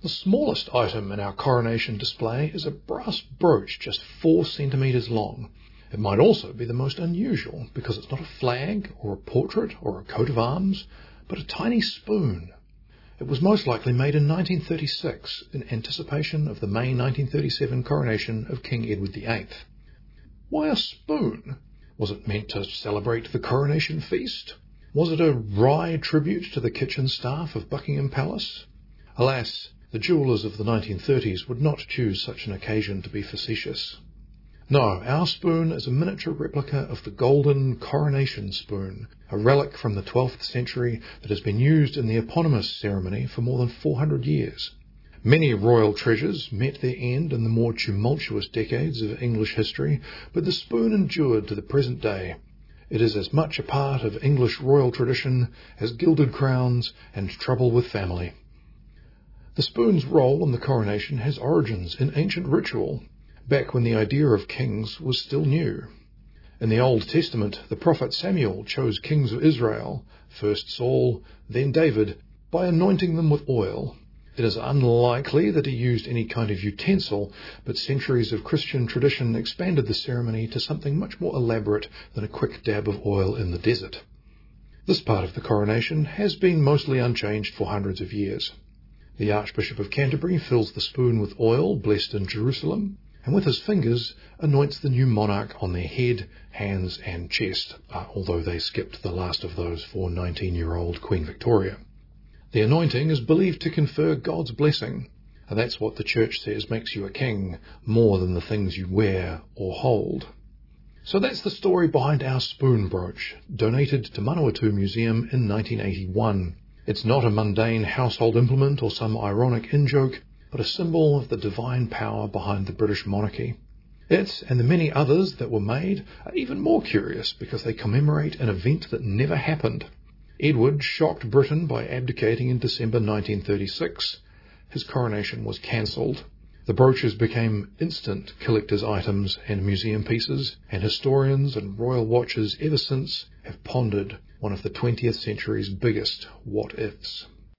The smallest item in our coronation display is a brass brooch just 4 centimetres long. It might also be the most unusual because it's not a flag or a portrait or a coat of arms, but a tiny spoon. It was most likely made in 1936 in anticipation of the May 1937 coronation of King Edward VIII. Why a spoon? Was it meant to celebrate the coronation feast? Was it a wry tribute to the kitchen staff of Buckingham Palace? Alas, the jewellers of the 1930s would not choose such an occasion to be facetious. No, our spoon is a miniature replica of the golden coronation spoon, a relic from the 12th century that has been used in the eponymous ceremony for more than 400 years. Many royal treasures met their end in the more tumultuous decades of English history, but the spoon endured to the present day. It is as much a part of English royal tradition as gilded crowns and trouble with family. The spoon's role in the coronation has origins in ancient ritual, back when the idea of kings was still new. In the Old Testament, the prophet Samuel chose kings of Israel, first Saul, then David, by anointing them with oil. It is unlikely that he used any kind of utensil, but centuries of Christian tradition expanded the ceremony to something much more elaborate than a quick dab of oil in the desert. This part of the coronation has been mostly unchanged for hundreds of years. The Archbishop of Canterbury fills the spoon with oil blessed in Jerusalem, and with his fingers anoints the new monarch on their head, hands and chest, although they skipped the last of those for 19-year-old Queen Victoria. The anointing is believed to confer God's blessing, and that's what the Church says makes you a king, more than the things you wear or hold. So that's the story behind our spoon brooch, donated to Manawatu Museum in 1981. It's not a mundane household implement or some ironic in-joke, but a symbol of the divine power behind the British monarchy. It, and the many others that were made, are even more curious because they commemorate an event that never happened. Edward shocked Britain by abdicating in December 1936. His coronation was cancelled. The brooches became instant collector's items and museum pieces, and historians and royal watchers ever since have pondered one of the 20th century's biggest what-ifs.